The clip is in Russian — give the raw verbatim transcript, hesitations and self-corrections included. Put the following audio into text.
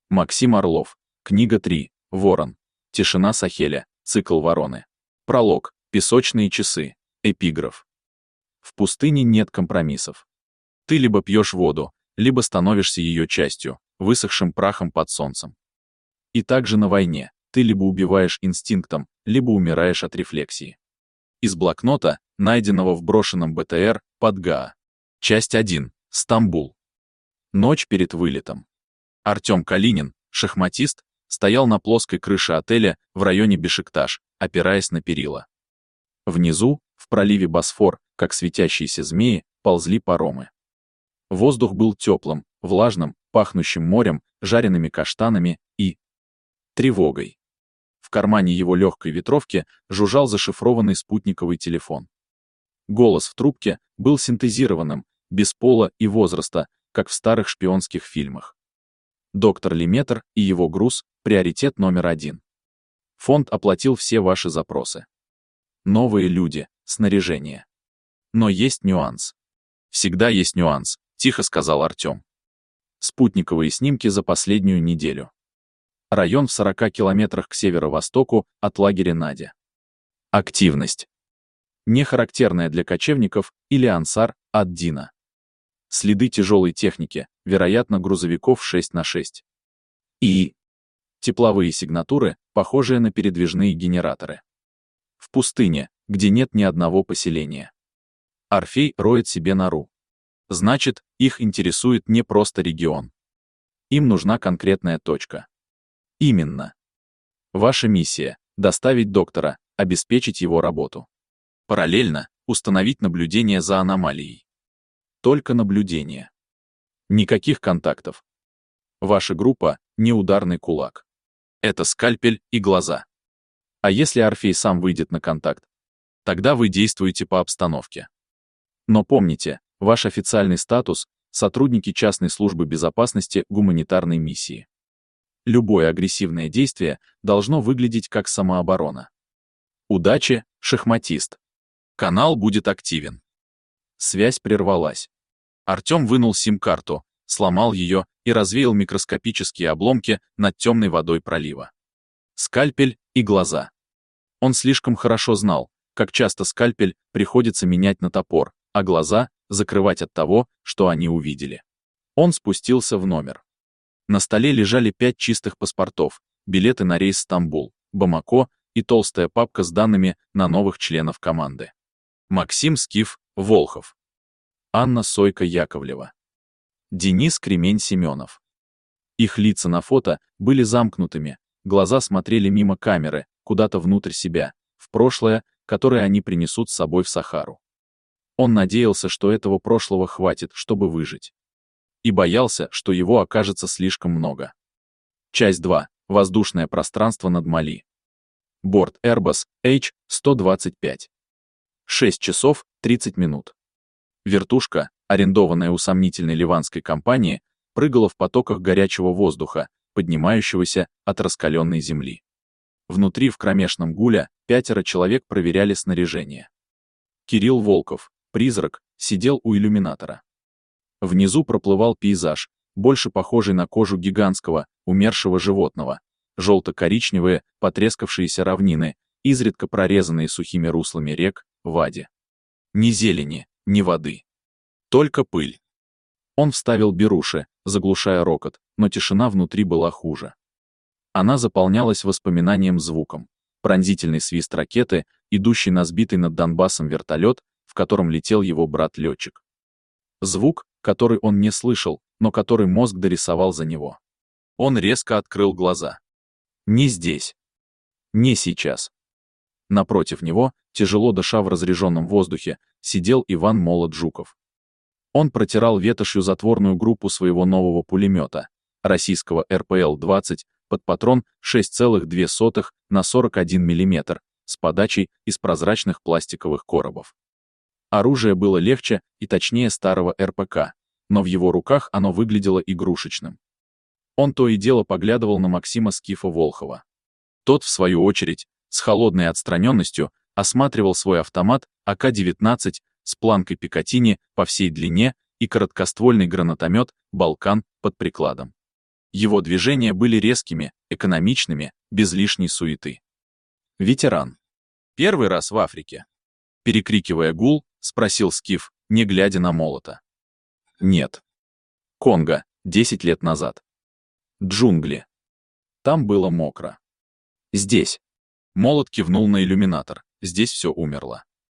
Максим Орлов. Книга три. Ворон. Тишина Сахеля. Цикл Вороны. Пролог. Песочные часы. Эпиграф. В пустыне нет компромиссов. Ты либо пьешь воду, либо становишься ее частью, высохшим прахом под солнцем. И также на войне ты либо убиваешь инстинктом, либо умираешь от рефлексии. Из блокнота, найденного в брошенном БТР под ГАА. Часть один. Стамбул. Ночь перед вылетом. Артем Калинин, шахматист, стоял на плоской крыше отеля в районе Бешикташ, опираясь на перила. Внизу, в проливе Босфор, как светящиеся змеи, ползли паромы. Воздух был теплым, влажным, пахнущим морем, жареными каштанами и тревогой. В кармане его легкой ветровки жужжал зашифрованный спутниковый телефон. Голос в трубке был синтезированным, без пола и возраста, как в старых шпионских фильмах. Доктор Леметр и его груз — приоритет номер один. Фонд оплатил все ваши запросы. Новые люди, снаряжение. Но есть нюанс. Всегда есть нюанс, тихо сказал Артем. Спутниковые снимки за последнюю неделю. Район в сорока километрах к северо-востоку от лагеря Надя. Активность. Не характерная для кочевников или ансар ад-Дина. Следы тяжелой техники, вероятно, грузовиков шесть на шесть. И тепловые сигнатуры, похожие на передвижные генераторы. В пустыне, где нет ни одного поселения. Орфей роет себе нору. Значит, их интересует не просто регион. Им нужна конкретная точка. Именно. Ваша миссия — доставить доктора, обеспечить его работу. Параллельно установить наблюдение за аномалией. Только наблюдение. Никаких контактов. Ваша группа — не ударный кулак. Это скальпель и глаза. А если Орфей сам выйдет на контакт? Тогда вы действуете по обстановке. Но помните, ваш официальный статус — сотрудники частной службы безопасности гуманитарной миссии. Любое агрессивное действие должно выглядеть как самооборона. Удачи, шахматист. Канал будет активен. Связь прервалась. Артем вынул сим-карту, сломал ее и развеял микроскопические обломки над темной водой пролива. Скальпель и глаза. Он слишком хорошо знал, как часто скальпель приходится менять на топор, а глаза закрывать от того, что они увидели. Он спустился в номер. На столе лежали пять чистых паспортов, билеты на рейс Стамбул, Бамако и толстая папка с данными на новых членов команды. Максим Скиф, Волхов. Анна Сойка-Яковлева. Денис Кремень-Семенов. Их лица на фото были замкнутыми, глаза смотрели мимо камеры, куда-то внутрь себя, в прошлое, которое они принесут с собой в Сахару. Он надеялся, что этого прошлого хватит, чтобы выжить. И боялся, что его окажется слишком много. Часть два. Воздушное пространство над Мали. Борт Airbus эйч сто двадцать пять. шесть часов тридцать минут. Вертушка, арендованная у сомнительной ливанской компании, прыгала в потоках горячего воздуха, поднимающегося от раскаленной земли. Внутри в кромешном гуле пятеро человек проверяли снаряжение. Кирилл Волков, призрак, сидел у иллюминатора. Внизу проплывал пейзаж, больше похожий на кожу гигантского, умершего животного, желто-коричневые, потрескавшиеся равнины, изредка прорезанные сухими руслами рек, вади. Ни зелени, ни воды. Только пыль. Он вставил беруши, заглушая рокот, но тишина внутри была хуже. Она заполнялась воспоминанием звуком. Пронзительный свист ракеты, идущий на сбитый над Донбассом вертолет, в котором летел его брат-летчик. Звук, который он не слышал, но который мозг дорисовал за него. Он резко открыл глаза. Не здесь. Не сейчас. Напротив него, тяжело дыша в разреженном воздухе, сидел Иван Молот-Жуков. Он протирал ветошью затворную группу своего нового пулемета, российского эр пэ эл двадцать, под патрон шесть целых две сотых на сорок один миллиметр, с подачей из прозрачных пластиковых коробов. Оружие было легче и точнее старого эр пэ ка, но в его руках оно выглядело игрушечным. Он то и дело поглядывал на Максима Скифа Волхова. Тот, в свою очередь, с холодной отстраненностью, осматривал свой автомат а ка девятнадцать с планкой Пикатини по всей длине и короткоствольный гранатомет «Балкан» под прикладом. Его движения были резкими, экономичными, без лишней суеты. Ветеран. Первый раз в Африке. Перекрикивая гул, спросил Скиф, не глядя на молота. Нет. Конго, десять лет назад. Джунгли. Там было мокро. Здесь. Молот кивнул на иллюминатор. Здесь все умерло.